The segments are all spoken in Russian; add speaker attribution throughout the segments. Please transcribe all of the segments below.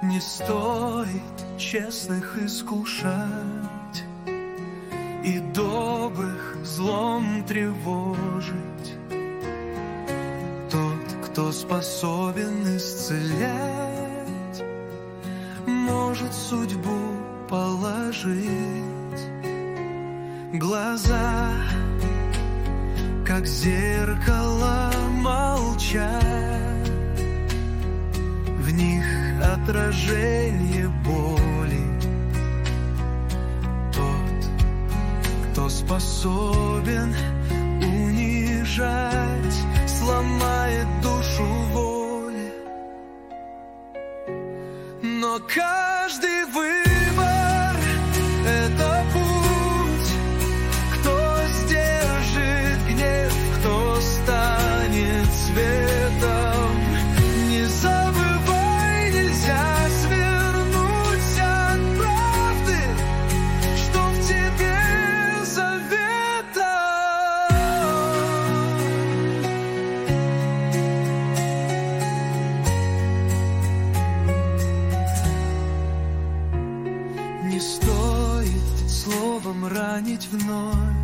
Speaker 1: Не стоит честных искушать и добрых злом тревожить. Тот, кто способен исцелять, может судьбу положить. Глаза, как зеркало, молчат, в них отражение боли. Тот, кто способен унижать, сломает душу воли. Но каждый выбор — это путь. Кто сдержит гнев, кто станет светом. Не забывай, нельзя свернуть от правды, что в тебе заветом. Не стоит словом ранить вновь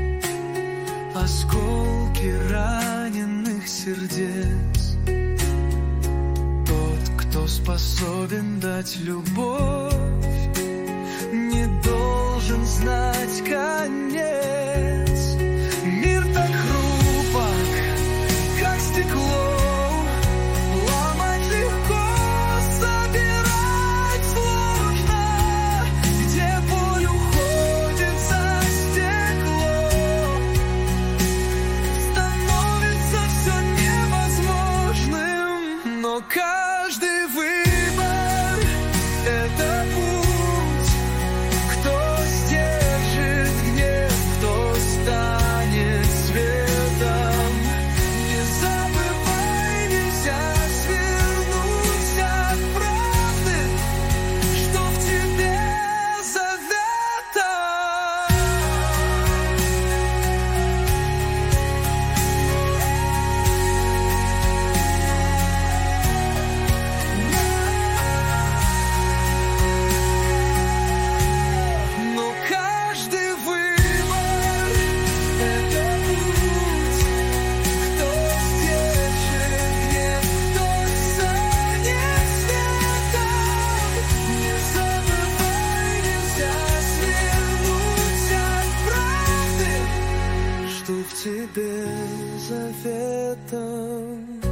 Speaker 1: осколки раненых сердец. Тот, кто способен дать любовь, не должен знать конец. Мир так хрупок, как стекло, ломать легко, собирать сложно. Где боль уходит за стекло, становится все невозможным. Но каждый выбор — это путь. Кто сдержит гнев, кто станет светом. Не забывай, нельзя свернуть от правды, что в тебе заветом. Но каждый выбор — это путь. Кто сдержит гнев, кто станет светом. Не забывай, нельзя свернуть от правды, что в тебе заветом.